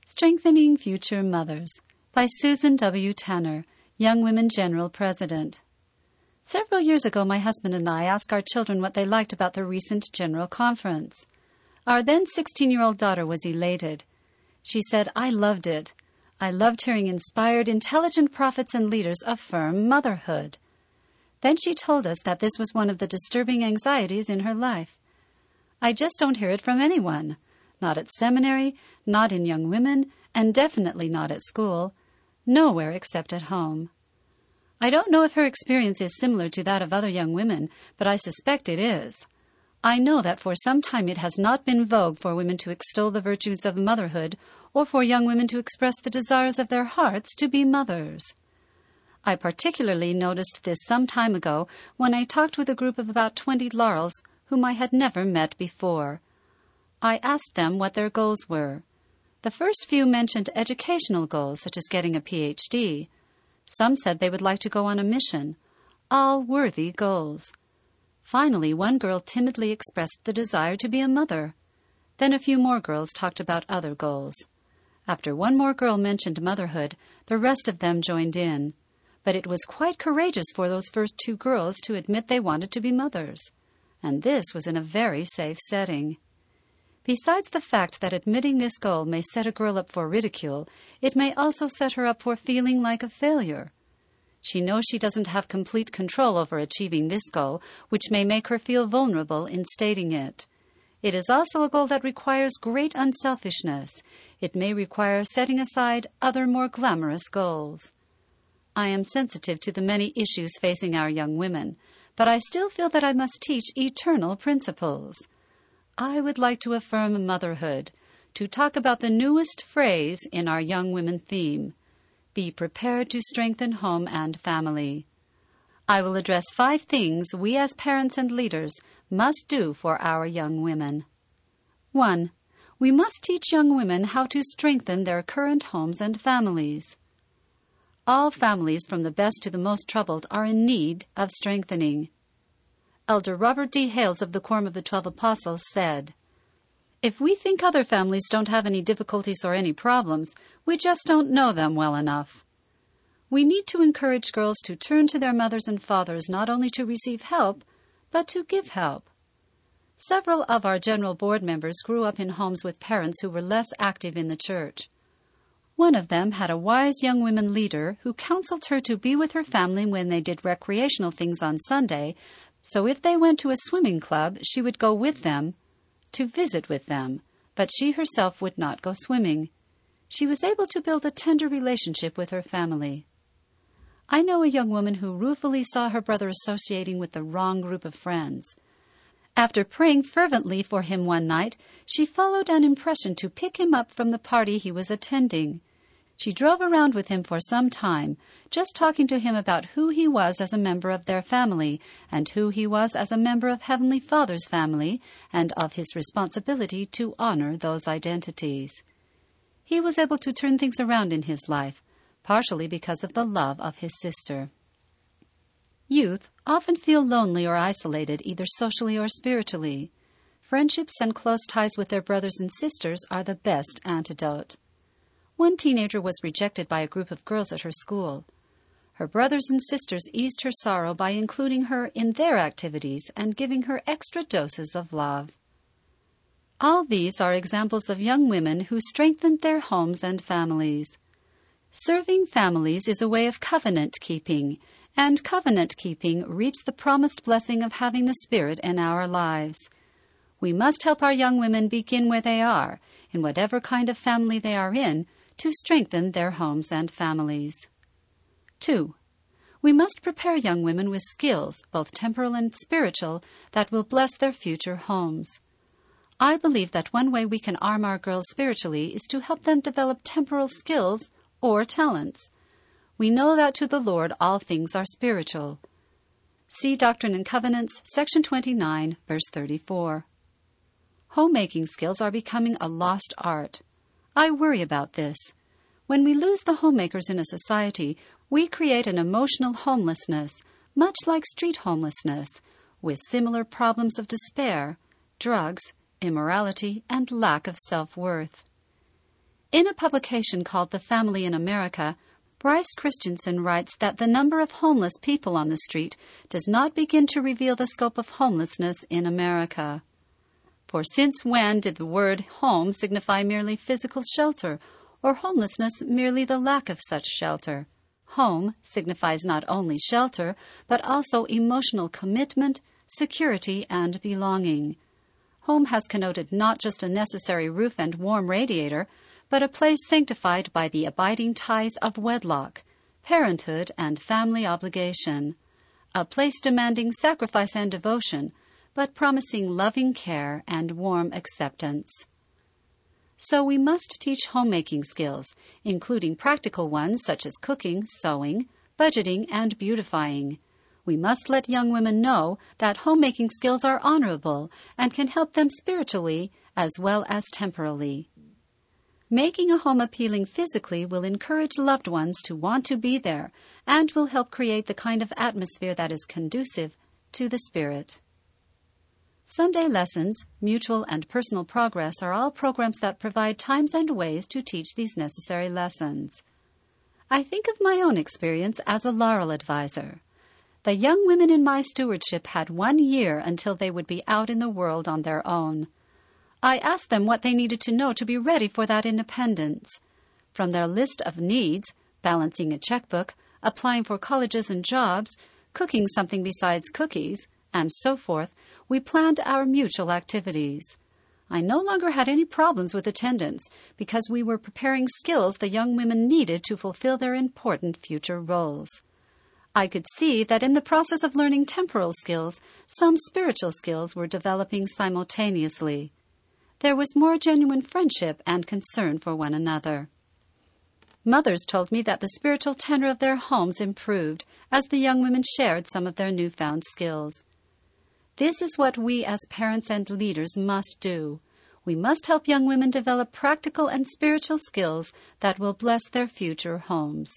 Strengthening Future Mothers by Susan W. Tanner, Young Women General President. Several years ago, my husband and I asked our children what they liked about the recent General Conference. Our then 16-year-old daughter was elated. She said, "I loved it. I loved hearing inspired, intelligent prophets and leaders affirm motherhood." Then she told us that this was one of the disturbing anxieties in her life. "I just don't hear it from anyone. Not at seminary, not in Young Women, and definitely not at school. Nowhere except at home." I don't know if her experience is similar to that of other young women, but I suspect it is. I know that for some time it has not been vogue for women to extol the virtues of motherhood or for young women to express the desires of their hearts to be mothers. I particularly noticed this some time ago when I talked with a group of about 20 Laurels whom I had never met before. I asked them what their goals were. The first few mentioned educational goals, such as getting a PhD. Some said they would like to go on a mission, all worthy goals. Finally, one girl timidly expressed the desire to be a mother. Then a few more girls talked about other goals. After one more girl mentioned motherhood, the rest of them joined in. But it was quite courageous for those first two girls to admit they wanted to be mothers. And this was in a very safe setting. Besides the fact that admitting this goal may set a girl up for ridicule, it may also set her up for feeling like a failure. She knows she doesn't have complete control over achieving this goal, which may make her feel vulnerable in stating it. It is also a goal that requires great unselfishness. It may require setting aside other more glamorous goals. I am sensitive to the many issues facing our young women, but I still feel that I must teach eternal principles. I would like to affirm motherhood, to talk about the newest phrase in our Young Women theme, be prepared to strengthen home and family. I will address 5 things we as parents and leaders must do for our young women. 1. We must teach young women how to strengthen their current homes and families. All families, from the best to the most troubled, are in need of strengthening. Elder Robert D. Hales of the Quorum of the 12 Apostles said, "If we think other families don't have any difficulties or any problems, we just don't know them well enough." We need to encourage girls to turn to their mothers and fathers not only to receive help, but to give help. Several of our general board members grew up in homes with parents who were less active in the church. One of them had a wise young women leader who counseled her to be with her family when they did recreational things on Sunday, so if they went to a swimming club, she would go with them to visit with them, but she herself would not go swimming. She was able to build a tender relationship with her family. I know a young woman who ruefully saw her brother associating with the wrong group of friends. After praying fervently for him one night, she followed an impression to pick him up from the party he was attending. She drove around with him for some time, just talking to him about who he was as a member of their family and who he was as a member of Heavenly Father's family and of his responsibility to honor those identities. He was able to turn things around in his life, partially because of the love of his sister. Youth often feel lonely or isolated, either socially or spiritually. Friendships and close ties with their brothers and sisters are the best antidote. One teenager was rejected by a group of girls at her school. Her brothers and sisters eased her sorrow by including her in their activities and giving her extra doses of love. All these are examples of young women who strengthened their homes and families. Serving families is a way of covenant keeping, and covenant keeping reaps the promised blessing of having the Spirit in our lives. We must help our young women begin where they are, in whatever kind of family they are in, to strengthen their homes and families. 2. We must prepare young women with skills, both temporal and spiritual, that will bless their future homes. I believe that one way we can arm our girls spiritually is to help them develop temporal skills or talents. We know that to the Lord all things are spiritual. See Doctrine and Covenants, section 29, verse 34. Homemaking skills are becoming a lost art. I worry about this. When we lose the homemakers in a society, we create an emotional homelessness, much like street homelessness, with similar problems of despair, drugs, immorality, and lack of self-worth. In a publication called The Family in America, Bryce Christensen writes that the number of homeless people on the street does not begin to reveal the scope of homelessness in America. For since when did the word home signify merely physical shelter, or homelessness merely the lack of such shelter? Home signifies not only shelter, but also emotional commitment, security, and belonging. Home has connoted not just a necessary roof and warm radiator, but a place sanctified by the abiding ties of wedlock, parenthood, and family obligation. A place demanding sacrifice and devotion, but promising loving care and warm acceptance. So we must teach homemaking skills, including practical ones such as cooking, sewing, budgeting, and beautifying. We must let young women know that homemaking skills are honorable and can help them spiritually as well as temporally. Making a home appealing physically will encourage loved ones to want to be there and will help create the kind of atmosphere that is conducive to the spirit. Sunday lessons, mutual and personal progress are all programs that provide times and ways to teach these necessary lessons. I think of my own experience as a Laurel advisor. The young women in my stewardship had 1 year until they would be out in the world on their own. I asked them what they needed to know to be ready for that independence. From their list of needs, balancing a checkbook, applying for colleges and jobs, cooking something besides cookies, and so forth, we planned our mutual activities. I no longer had any problems with attendance because we were preparing skills the young women needed to fulfill their important future roles. I could see that in the process of learning temporal skills, some spiritual skills were developing simultaneously. There was more genuine friendship and concern for one another. Mothers told me that the spiritual tenor of their homes improved as the young women shared some of their newfound skills. This is what we as parents and leaders must do. We must help young women develop practical and spiritual skills that will bless their future homes.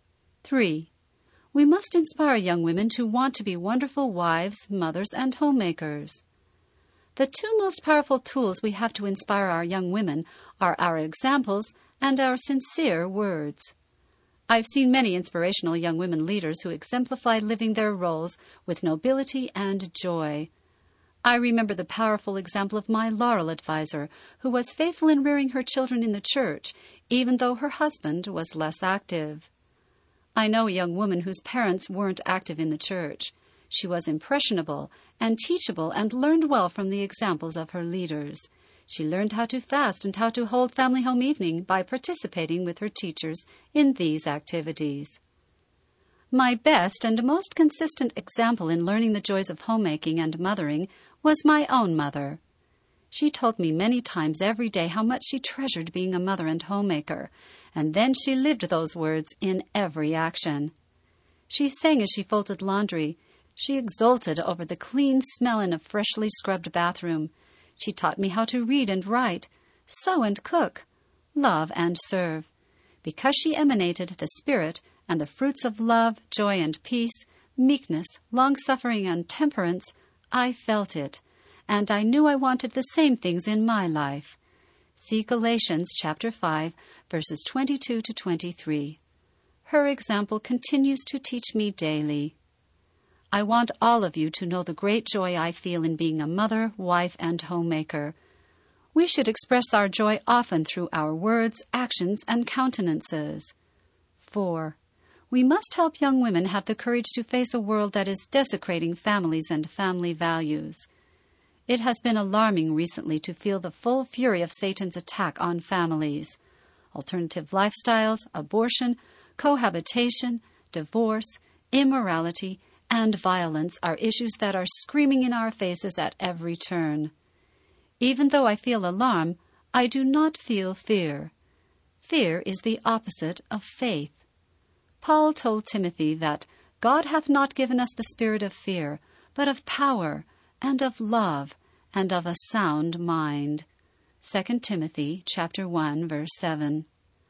3. We must inspire young women to want to be wonderful wives, mothers, and homemakers. The two most powerful tools we have to inspire our young women are our examples and our sincere words. I've seen many inspirational young women leaders who exemplify living their roles with nobility and joy. I remember the powerful example of my Laurel advisor, who was faithful in rearing her children in the church, even though her husband was less active. I know a young woman whose parents weren't active in the church. She was impressionable and teachable and learned well from the examples of her leaders. She learned how to fast and how to hold family home evening by participating with her teachers in these activities. My best and most consistent example in learning the joys of homemaking and mothering was my own mother. She told me many times every day how much she treasured being a mother and homemaker, and then she lived those words in every action. She sang as she folded laundry. She exulted over the clean smell in a freshly scrubbed bathroom. She taught me how to read and write, sew and cook, love and serve. Because she emanated the spirit and the fruits of love, joy and peace, meekness, long-suffering and temperance, I felt it, and I knew I wanted the same things in my life. See Galatians chapter 5, verses 22 to 23. Her example continues to teach me daily. I want all of you to know the great joy I feel in being a mother, wife, and homemaker. We should express our joy often through our words, actions, and countenances. 4. We must help young women have the courage to face a world that is desecrating families and family values. It has been alarming recently to feel the full fury of Satan's attack on families. Alternative lifestyles, abortion, cohabitation, divorce, immorality, and violence are issues that are screaming in our faces at every turn. Even though I feel alarm, I do not feel fear. Fear is the opposite of faith. Paul told Timothy that God hath not given us the spirit of fear, but of power, and of love, and of a sound mind. 2 Timothy chapter 1, verse 7.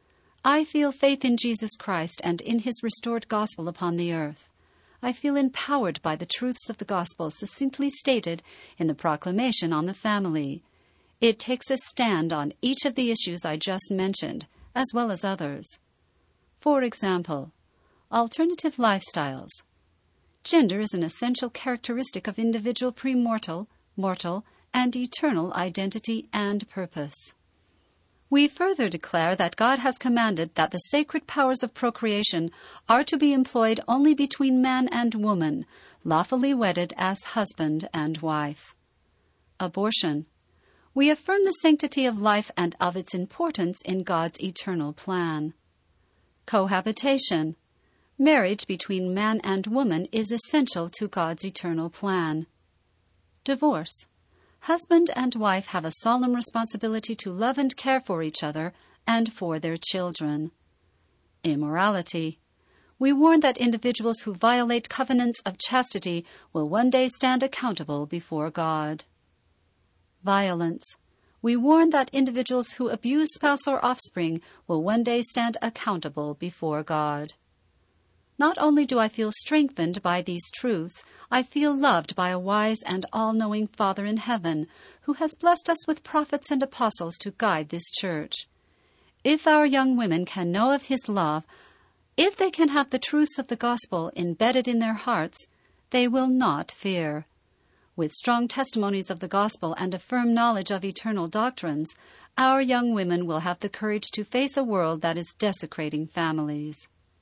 I feel faith in Jesus Christ and in his restored gospel upon the earth. I feel empowered by the truths of the gospel succinctly stated in the proclamation on the family. It takes a stand on each of the issues I just mentioned, as well as others. For example, alternative lifestyles. Gender is an essential characteristic of individual premortal, mortal, and eternal identity and purpose. We further declare that God has commanded that the sacred powers of procreation are to be employed only between man and woman, lawfully wedded as husband and wife. Abortion. We affirm the sanctity of life and of its importance in God's eternal plan. Cohabitation. Marriage between man and woman is essential to God's eternal plan. Divorce. Husband and wife have a solemn responsibility to love and care for each other and for their children. Immorality. We warn that individuals who violate covenants of chastity will one day stand accountable before God. Violence. We warn that individuals who abuse spouse or offspring will one day stand accountable before God. Not only do I feel strengthened by these truths, I feel loved by a wise and all-knowing Father in heaven, who has blessed us with prophets and apostles to guide this church. If our young women can know of His love, if they can have the truths of the gospel embedded in their hearts, they will not fear. With strong testimonies of the gospel and a firm knowledge of eternal doctrines, our young women will have the courage to face a world that is desecrating families.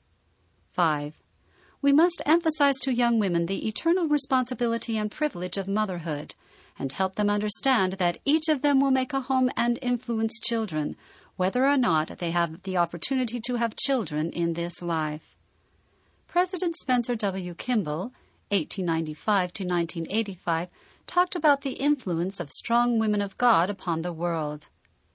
5. We must emphasize to young women the eternal responsibility and privilege of motherhood, and help them understand that each of them will make a home and influence children, whether or not they have the opportunity to have children in this life. President Spencer W. Kimball, 1895 to 1985, talked about the influence of strong women of God upon the world.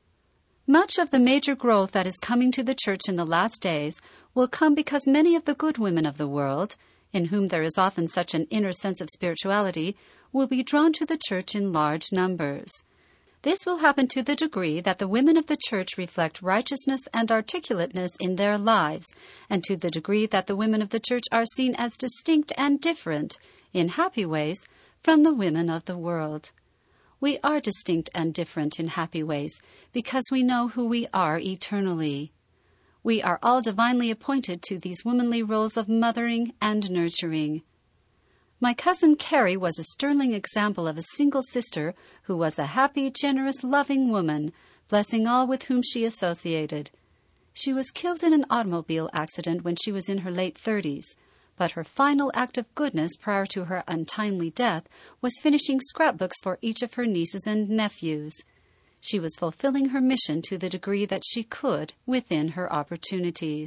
Much of the major growth that is coming to the church in the last days will come because many of the good women of the world, in whom there is often such an inner sense of spirituality, will be drawn to the church in large numbers. This will happen to the degree that the women of the church reflect righteousness and articulateness in their lives, and to the degree that the women of the church are seen as distinct and different, in happy ways, from the women of the world. We are distinct and different in happy ways because we know who we are eternally. We are all divinely appointed to these womanly roles of mothering and nurturing. My cousin Carrie was a sterling example of a single sister who was a happy, generous, loving woman, blessing all with whom she associated. She was killed in an automobile accident when she was in her late 30s, but her final act of goodness prior to her untimely death was finishing scrapbooks for each of her nieces and nephews. She was fulfilling her mission to the degree that she could within her opportunities.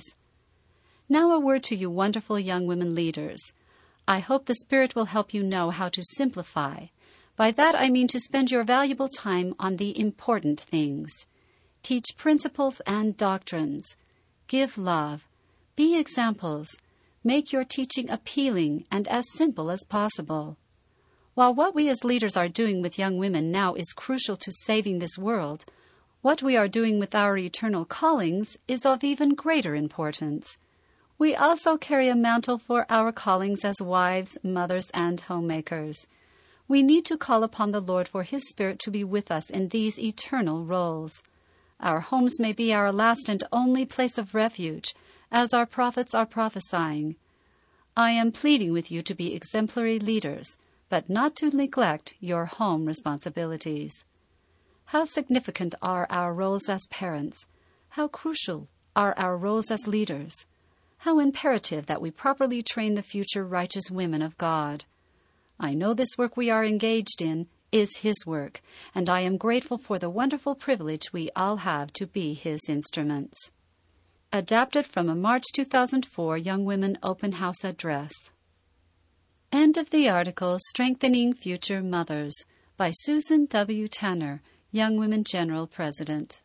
Now a word to you wonderful young women leaders. I hope the Spirit will help you know how to simplify. By that I mean to spend your valuable time on the important things. Teach principles and doctrines. Give love. Be examples. Make your teaching appealing and as simple as possible. While what we as leaders are doing with young women now is crucial to saving this world, what we are doing with our eternal callings is of even greater importance. We also carry a mantle for our callings as wives, mothers, and homemakers. We need to call upon the Lord for His Spirit to be with us in these eternal roles. Our homes may be our last and only place of refuge, as our prophets are prophesying. I am pleading with you to be exemplary leaders, but not to neglect your home responsibilities. How significant are our roles as parents? How crucial are our roles as leaders? How imperative that we properly train the future righteous women of God. I know this work we are engaged in is His work, and I am grateful for the wonderful privilege we all have to be His instruments. Adapted from a March 2004 Young Women Open House Address. End of the article Strengthening Future Mothers by Susan W. Tanner, Young Women General President.